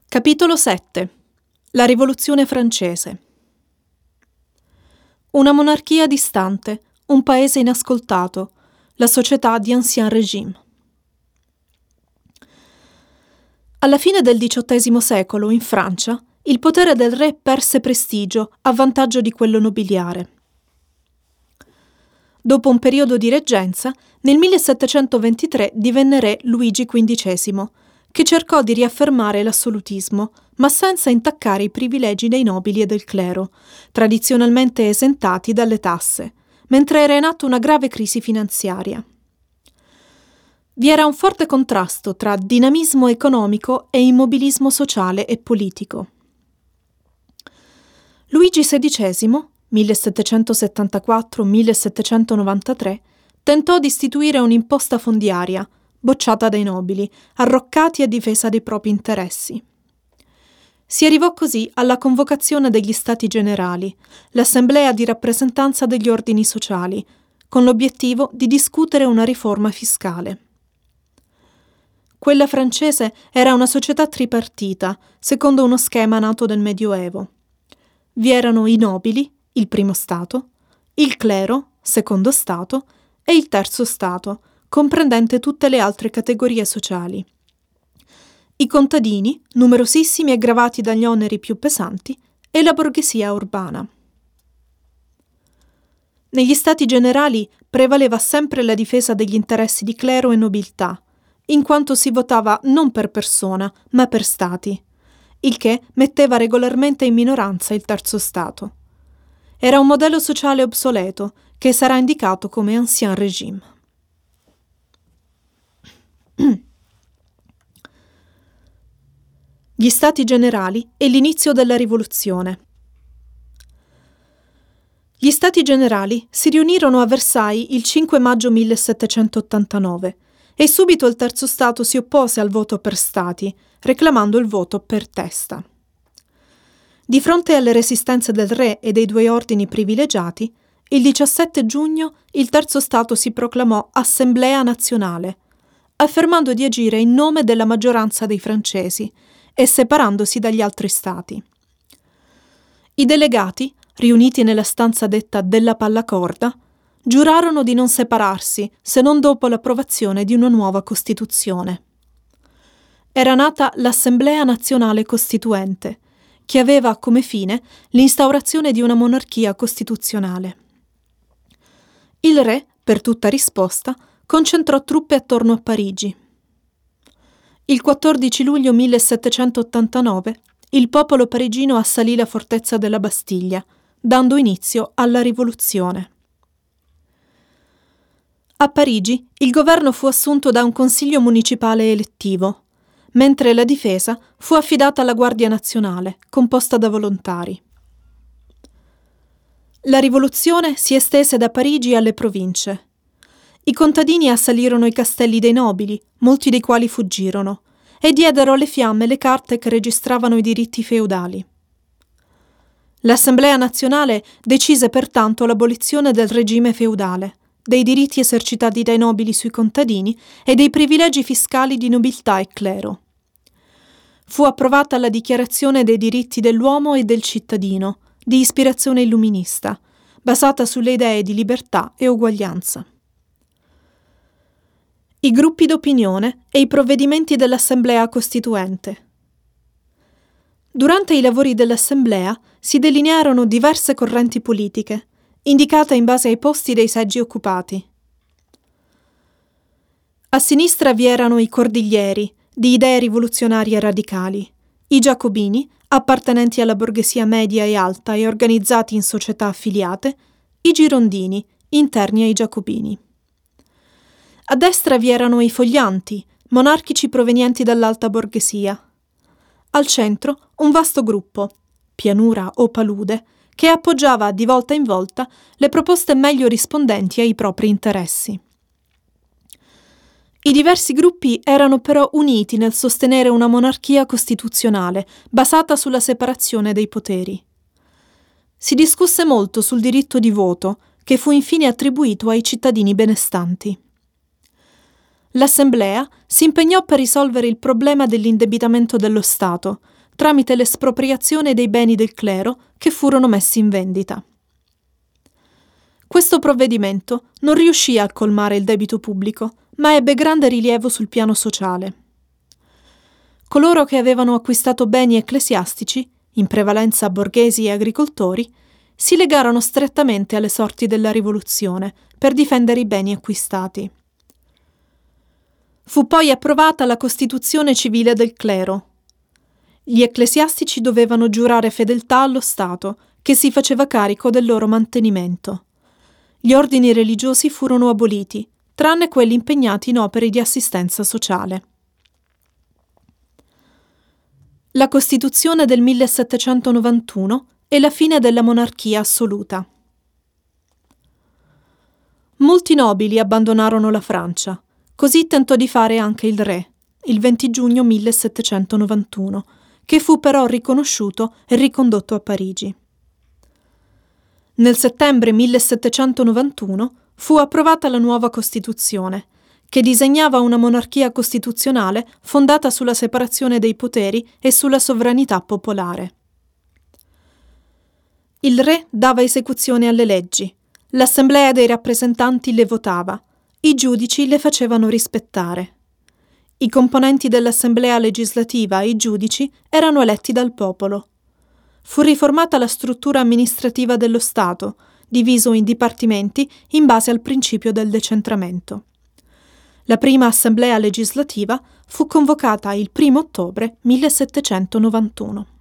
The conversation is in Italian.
Capitolo 7. La Rivoluzione francese. Una monarchia distante, un paese inascoltato, la società di Ancien Régime. Alla fine del XVIII secolo, in Francia, il potere del re perse prestigio a vantaggio di quello nobiliare. Dopo un periodo di reggenza, nel 1723 divenne re Luigi XV, che cercò di riaffermare l'assolutismo, ma senza intaccare i privilegi dei nobili e del clero, tradizionalmente esentati dalle tasse, mentre era in atto una grave crisi finanziaria. Vi era un forte contrasto tra dinamismo economico e immobilismo sociale e politico. Luigi XVI, 1774-1793, tentò di istituire un'imposta fondiaria, bocciata dai nobili, arroccati a difesa dei propri interessi. Si arrivò così alla convocazione degli Stati Generali, l'assemblea di rappresentanza degli ordini sociali, con l'obiettivo di discutere una riforma fiscale. Quella francese era una società tripartita, secondo uno schema nato nel Medioevo. Vi erano i nobili, il primo stato, il clero, secondo stato, e il terzo stato, comprendente tutte le altre categorie sociali. I contadini, numerosissimi e gravati dagli oneri più pesanti, e la borghesia urbana. Negli Stati Generali prevaleva sempre la difesa degli interessi di clero e nobiltà, in quanto si votava non per persona, ma per stati, il che metteva regolarmente in minoranza il terzo stato. Era un modello sociale obsoleto, che sarà indicato come Ancien Régime. Gli Stati Generali e l'inizio della Rivoluzione. Gli Stati Generali si riunirono a Versailles il 5 maggio 1789 e subito il terzo Stato si oppose al voto per stati, reclamando il voto per testa. Di fronte alle resistenze del re e dei due ordini privilegiati, il 17 giugno il terzo Stato si proclamò Assemblea Nazionale, affermando di agire in nome della maggioranza dei francesi e separandosi dagli altri stati. I delegati, riuniti nella stanza detta della Pallacorda, giurarono di non separarsi se non dopo l'approvazione di una nuova Costituzione. Era nata l'Assemblea Nazionale Costituente, che aveva come fine l'instaurazione di una monarchia costituzionale. Il re, per tutta risposta, concentrò truppe attorno a Parigi. Il 14 luglio 1789 il popolo parigino assalì la fortezza della Bastiglia, dando inizio alla rivoluzione. A Parigi il governo fu assunto da un consiglio municipale elettivo, mentre la difesa fu affidata alla Guardia Nazionale, composta da volontari. La rivoluzione si estese da Parigi alle province. I contadini assalirono i castelli dei nobili, molti dei quali fuggirono, e diedero alle fiamme le carte che registravano i diritti feudali. L'Assemblea nazionale decise pertanto l'abolizione del regime feudale, dei diritti esercitati dai nobili sui contadini e dei privilegi fiscali di nobiltà e clero. Fu approvata la Dichiarazione dei diritti dell'uomo e del cittadino, di ispirazione illuminista, basata sulle idee di libertà e uguaglianza. I gruppi d'opinione e i provvedimenti dell'Assemblea Costituente. Durante i lavori dell'Assemblea si delinearono diverse correnti politiche, indicate in base ai posti dei seggi occupati. A sinistra vi erano i cordiglieri, di idee rivoluzionarie radicali, i giacobini, appartenenti alla borghesia media e alta e organizzati in società affiliate, i girondini, interni ai giacobini. A destra vi erano i foglianti, monarchici provenienti dall'alta borghesia. Al centro un vasto gruppo, pianura o palude, che appoggiava di volta in volta le proposte meglio rispondenti ai propri interessi. I diversi gruppi erano però uniti nel sostenere una monarchia costituzionale basata sulla separazione dei poteri. Si discusse molto sul diritto di voto, che fu infine attribuito ai cittadini benestanti. l'Assemblea si impegnò per risolvere il problema dell'indebitamento dello Stato tramite l'espropriazione dei beni del clero che furono messi in vendita. Questo provvedimento non riuscì a colmare il debito pubblico, ma ebbe grande rilievo sul piano sociale. Coloro che avevano acquistato beni ecclesiastici, in prevalenza borghesi e agricoltori, si legarono strettamente alle sorti della rivoluzione per difendere i beni acquistati. Fu poi approvata la Costituzione civile del clero. Gli ecclesiastici dovevano giurare fedeltà allo Stato, che si faceva carico del loro mantenimento. Gli ordini religiosi furono aboliti, tranne quelli impegnati in opere di assistenza sociale. La Costituzione del 1791 e la fine della monarchia assoluta. Molti nobili abbandonarono la Francia, così tentò di fare anche il re, il 20 giugno 1791, che fu però riconosciuto e ricondotto a Parigi. Nel settembre 1791 fu approvata la nuova Costituzione, che disegnava una monarchia costituzionale fondata sulla separazione dei poteri e sulla sovranità popolare. Il re dava esecuzione alle leggi, l'Assemblea dei rappresentanti le votava, i giudici le facevano rispettare. I componenti dell'Assemblea legislativa e i giudici erano eletti dal popolo. Fu riformata la struttura amministrativa dello Stato, diviso in dipartimenti in base al principio del decentramento. La prima assemblea legislativa fu convocata il 1 ottobre 1791.